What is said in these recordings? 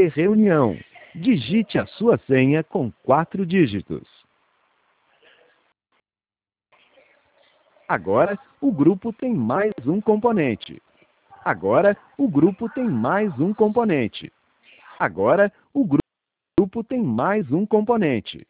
de reunião. Digite a sua senha com 4 dígitos. Agora, o grupo tem mais um componente. Agora, o grupo tem mais um componente. Agora, o grupo tem mais um componente.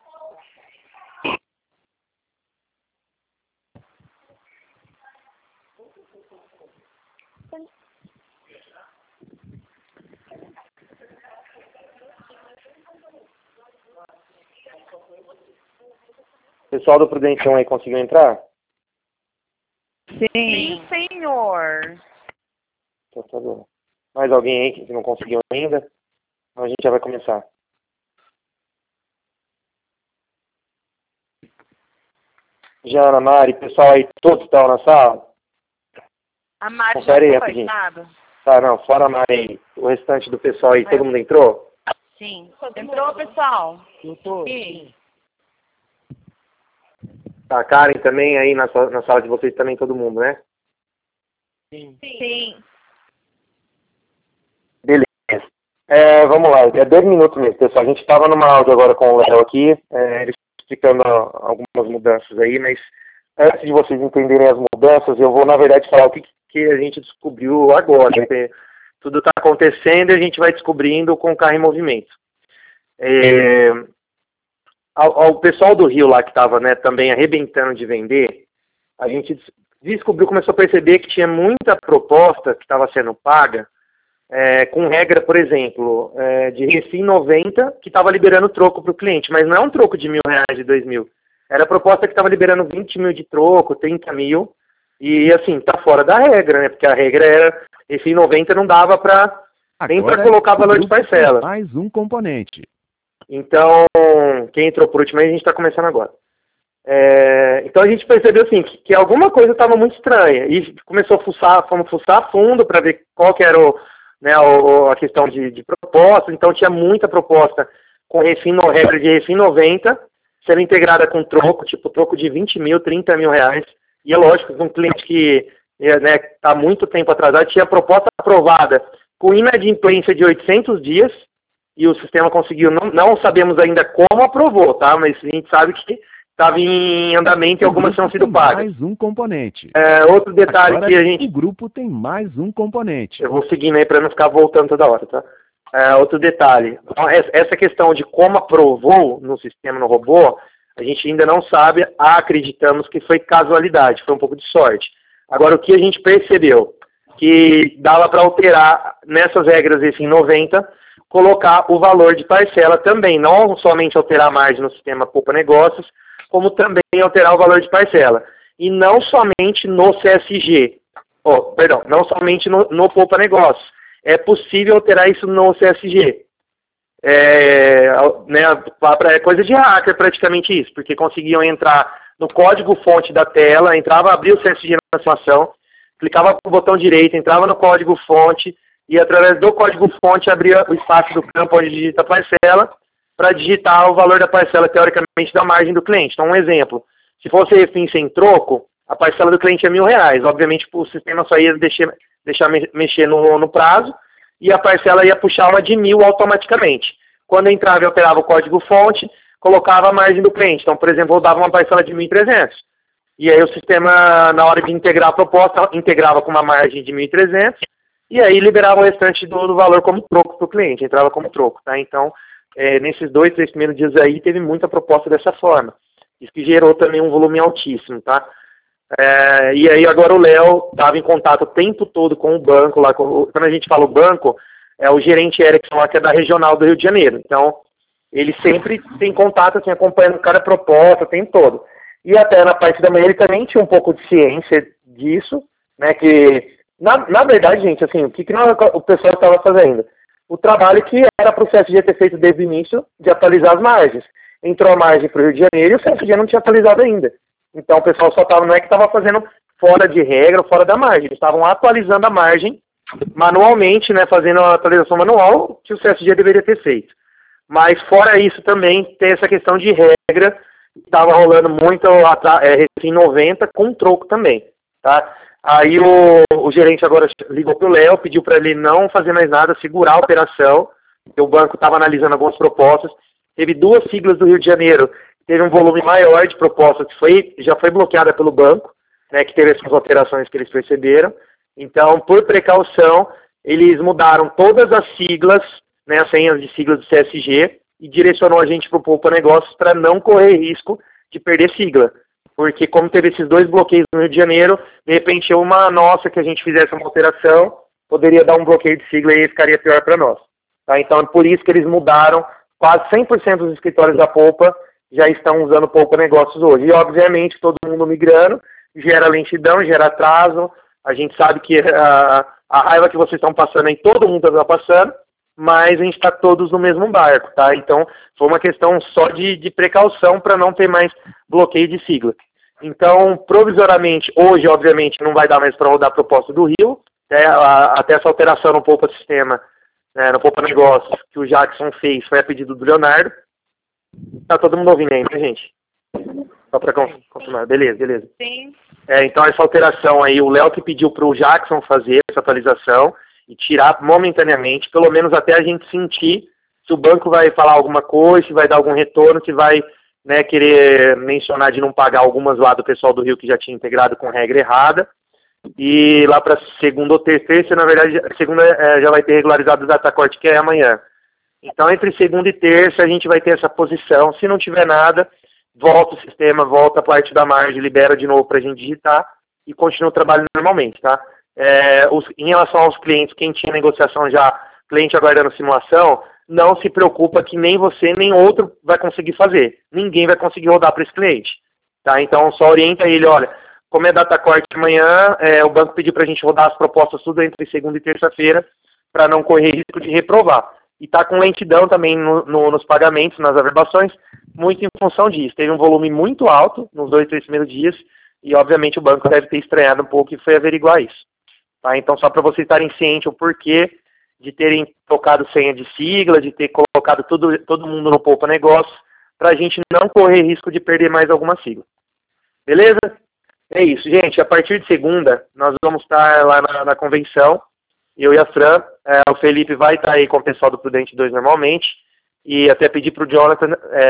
Pessoal do Prudential aí conseguiu entrar? Sim, senhor. Então, tá bom. Mais alguém aí que não conseguiu ainda? Então a gente já vai começar. Jana, Mari, pessoal aí, todos estão na sala? A Mari Confere aí já foi, rapidinho. sabe? Tá, não, fora a Mari aí. O restante do pessoal aí, todo mundo entrou? Sim. Entrou, pessoal? Sim. Tá, a Karen também aí na sala de vocês também, todo mundo, né? Sim. Beleza. Vamos lá, é 2 minutos mesmo, pessoal. A gente estava numa áudio agora com o Léo aqui, ele explicando algumas mudanças aí, mas antes de vocês entenderem as mudanças, eu vou, na verdade, falar o que a gente descobriu agora. Né? Tudo está acontecendo e a gente vai descobrindo com o carro em movimento. Ao pessoal do Rio lá que estava, né, também arrebentando de vender, a gente descobriu, começou a perceber que tinha muita proposta que estava sendo paga com regra, por exemplo, de Refim 90, que estava liberando troco para o cliente, mas não é um troco de R$1.000 e 2.000. Era a proposta que estava liberando 20 mil de troco, 30 mil, e assim, tá fora da regra, né? Porque a regra era, Refim 90 não dava nem para colocar valor de parcela. Mais um componente. Então, quem entrou por último aí, a gente está começando agora. Então a gente percebeu assim, que alguma coisa estava muito estranha, e começou a fuçar a fundo para ver qual que era a questão de proposta. Então tinha muita proposta com regra de Refim 90, sendo integrada com troco, tipo troco de 20 mil, 30 mil reais. E é lógico, um cliente que está muito tempo atrasado, tinha proposta aprovada com inadimplência de 800 dias, e o sistema conseguiu, não sabemos ainda como aprovou, tá? Mas a gente sabe que estava em andamento e algumas tinham sido pagas. Mais um componente. Outro detalhe Agora, que a gente... O grupo tem mais um componente. Eu vou seguindo aí para não ficar voltando toda hora, tá? Outro detalhe. Essa questão de como aprovou no sistema, no robô, a gente ainda não sabe, acreditamos que foi casualidade, foi um pouco de sorte. Agora, o que a gente percebeu? Que dava para alterar nessas regras em 90, colocar o valor de parcela também, não somente alterar a margem no sistema Poupa Negócios, como também alterar o valor de parcela. E não somente no CSG, não somente no Poupa Negócios. É possível alterar isso no CSG. É coisa de hacker praticamente isso, porque conseguiam entrar no código-fonte da tela, abria o CSG na simulação, clicava no botão direito, entrava no código-fonte, e através do código-fonte abria o espaço do campo onde digita a parcela, para digitar o valor da parcela, teoricamente, da margem do cliente. Então, um exemplo, se fosse refim sem troco, a parcela do cliente é R$1.000. Obviamente, o sistema só ia deixar mexer no prazo, e a parcela ia puxar uma de 1.000 automaticamente. Quando entrava e alterava o código-fonte, colocava a margem do cliente. Então, por exemplo, eu dava uma parcela de 1.300. E aí o sistema, na hora de integrar a proposta, integrava com uma margem de 1.300, e aí liberava o restante do valor como troco para o cliente, entrava como troco, tá? Então, nesses 2, 3 primeiros dias aí, teve muita proposta dessa forma. Isso que gerou também um volume altíssimo, tá? E aí agora o Léo estava em contato o tempo todo com o banco, lá, quando a gente fala o banco, é o gerente Erickson lá, que é da regional do Rio de Janeiro. Então, ele sempre tem contato, assim, acompanhando cada proposta, o tempo todo. E até na parte da manhã ele também tinha um pouco de ciência disso, né, que, na verdade, gente, assim, o que o pessoal estava fazendo? O trabalho que era para o CSG ter feito desde o início, de atualizar as margens. Entrou a margem para o Rio de Janeiro e o CSG não tinha atualizado ainda. Então o pessoal só estava, não é que estava fazendo fora de regra, fora da margem, eles estavam atualizando a margem manualmente, né, fazendo a atualização manual que o CSG deveria ter feito. Mas fora isso também tem essa questão de regra, estava rolando muito em 90 com troco também, tá? Aí o gerente agora ligou pro Léo, pediu para ele não fazer mais nada, segurar a operação, O banco estava analisando algumas propostas, teve 2 siglas do Rio de Janeiro, teve um volume maior de propostas que já foi bloqueada pelo banco, né, que teve essas alterações que eles perceberam. Então, por precaução, eles mudaram todas as siglas, né, as senhas de siglas do CSG, e direcionou a gente para o Poupa Negócios para não correr risco de perder sigla. Porque como teve esses 2 bloqueios no Rio de Janeiro, de repente uma nossa que a gente fizesse uma alteração, poderia dar um bloqueio de sigla e ficaria pior para nós. Tá? Então, é por isso que eles mudaram, quase 100% dos escritórios da Poupa já estão usando Poupa Negócios hoje. E, obviamente, todo mundo migrando, gera lentidão, gera atraso. A gente sabe que a raiva que vocês estão passando aí, todo mundo está passando, mas a gente está todos no mesmo barco, tá? Então, foi uma questão só de precaução para não ter mais bloqueio de sigla. Então, provisoriamente, hoje, obviamente, não vai dar mais para rodar a proposta do Rio, né? Até essa alteração no Poupa Sistema, né, no Poupa Negócios, que o Jackson fez, foi a pedido do Leonardo. Tá todo mundo ouvindo aí, né, gente? Só para confirmar. Beleza. Sim. Então, essa alteração aí, o Léo que pediu para o Jackson fazer essa atualização e tirar momentaneamente, pelo menos até a gente sentir se o banco vai falar alguma coisa, se vai dar algum retorno, se vai, né, querer mencionar de não pagar algumas lá do pessoal do Rio que já tinha integrado com regra errada. E lá para segunda ou terça, na verdade, segunda já vai ter regularizado o datacorte, que é amanhã. Então, entre segunda e terça, a gente vai ter essa posição. Se não tiver nada, volta o sistema, volta a parte da margem, libera de novo para a gente digitar e continua o trabalho normalmente, tá? Em relação aos clientes, quem tinha negociação já, cliente aguardando simulação, não se preocupa que nem você, nem outro vai conseguir fazer. Ninguém vai conseguir rodar para esse cliente, tá? Então, só orienta ele, olha, como é data corte amanhã, o banco pediu para a gente rodar as propostas tudo entre segunda e terça-feira para não correr risco de reprovar. E está com lentidão também nos pagamentos, nas averbações, muito em função disso. Teve um volume muito alto nos 2, 3 primeiros dias e, obviamente, o banco deve ter estranhado um pouco e foi averiguar isso. Tá? Então, só para vocês estarem cientes o porquê de terem trocado senha de sigla, de ter colocado todo mundo no Poupa Negócios, para a gente não correr risco de perder mais alguma sigla. Beleza? É isso, gente. A partir de segunda, nós vamos estar lá na convenção, eu e a Fran. O Felipe vai estar aí com o pessoal do Prudente 2 normalmente, e até pedir para o Jonathan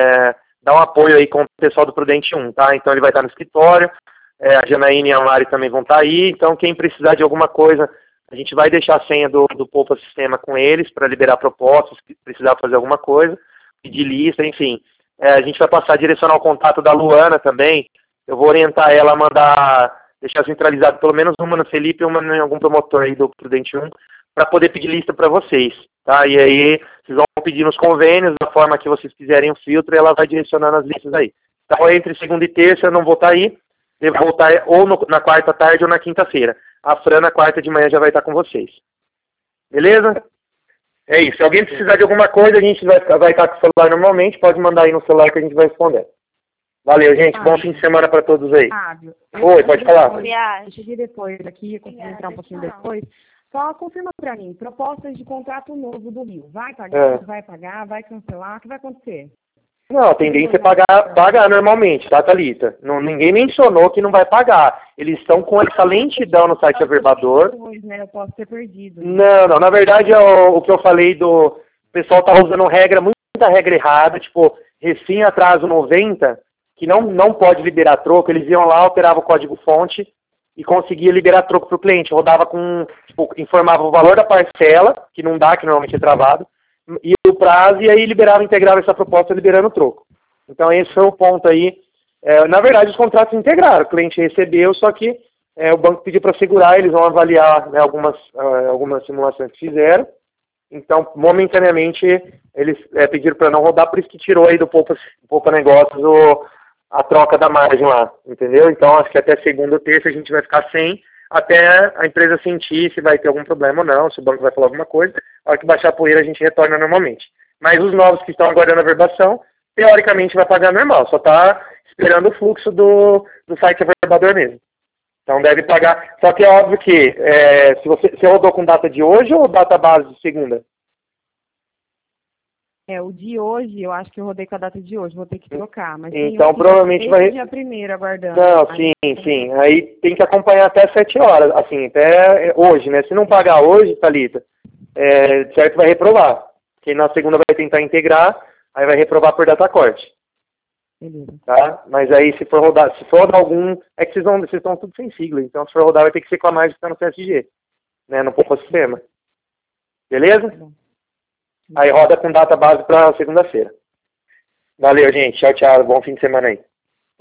dar um apoio aí com o pessoal do Prudente 1, tá? Então ele vai estar no escritório, a Janaína e a Mari também vão estar aí, então quem precisar de alguma coisa, a gente vai deixar a senha do Poupa Sistema com eles para liberar propostas, se precisar fazer alguma coisa, pedir lista, enfim. A gente vai passar a direcionar o contato da Luana também. Eu vou orientar ela a deixar centralizado pelo menos uma no Felipe e uma em algum promotor aí do Prudente 1, para poder pedir lista para vocês, tá? E aí vocês vão pedir nos convênios, da forma que vocês quiserem o filtro, e ela vai direcionando as listas aí. Então, entre segunda e terça eu não vou estar aí, devo voltar ou na quarta tarde ou na quinta-feira. A Fran na quarta de manhã já vai estar com vocês. Beleza? É isso. Se alguém precisar de alguma coisa, a gente vai estar com o celular normalmente, pode mandar aí no celular que a gente vai responder. Valeu, gente. Bom fim de semana para todos aí. Oi, pode falar. Eu cheguei depois aqui, consegui entrar um pouquinho depois. Só confirma para mim, propostas de contrato novo do Rio. Vai pagar, vai pagar, vai cancelar, o que vai acontecer? Não, a tendência é pagar normalmente, tá, Thalita? Ninguém mencionou que não vai pagar. Eles estão com essa lentidão no site Averbador. Eu posso ter perdido. Não, na verdade, o que eu falei o pessoal tá usando muita regra errada, tipo, recém atraso 90, que não pode liberar troco, eles iam lá, alteravam o código-fonte e conseguia liberar troco para o cliente. Rodava informava o valor da parcela, que não dá, que normalmente é travado, e o prazo, e aí integrava essa proposta liberando o troco. Então esse foi o ponto aí. Na verdade, os contratos integraram, o cliente recebeu, só que o banco pediu para segurar, eles vão avaliar, né, algumas simulações que fizeram. Então, momentaneamente, eles pediram para não rodar, por isso que tirou aí do Poupa Negócios a troca da margem lá, entendeu? Então, acho que até segunda ou terça a gente vai ficar sem, até a empresa sentir se vai ter algum problema ou não, se o banco vai falar alguma coisa. A hora que baixar a poeira, a gente retorna normalmente. Mas os novos que estão aguardando a verbação, teoricamente vai pagar normal, só está esperando o fluxo do site averbador mesmo. Então deve pagar, só que é óbvio que se você rodou com data de hoje ou data base de segunda? O de hoje, eu acho que eu rodei com a data de hoje, vou ter que trocar. Mas então provavelmente vai... dia primeiro aguardando. Não, sim. Aí tem que acompanhar até 7 horas, assim, até hoje, né? Se não pagar hoje, Thalita, certo, vai reprovar. que na segunda vai tentar integrar, aí vai reprovar por data corte. Beleza. Tá? Mas aí se for rodar algum, é que vocês estão tudo sem sigla, então se for rodar vai ter que ser com a margem que está no CSG, né, no pouco sistema. Beleza? Tá bom. Aí roda com data base para segunda-feira. Valeu, gente. Tchau, tchau. Bom fim de semana aí.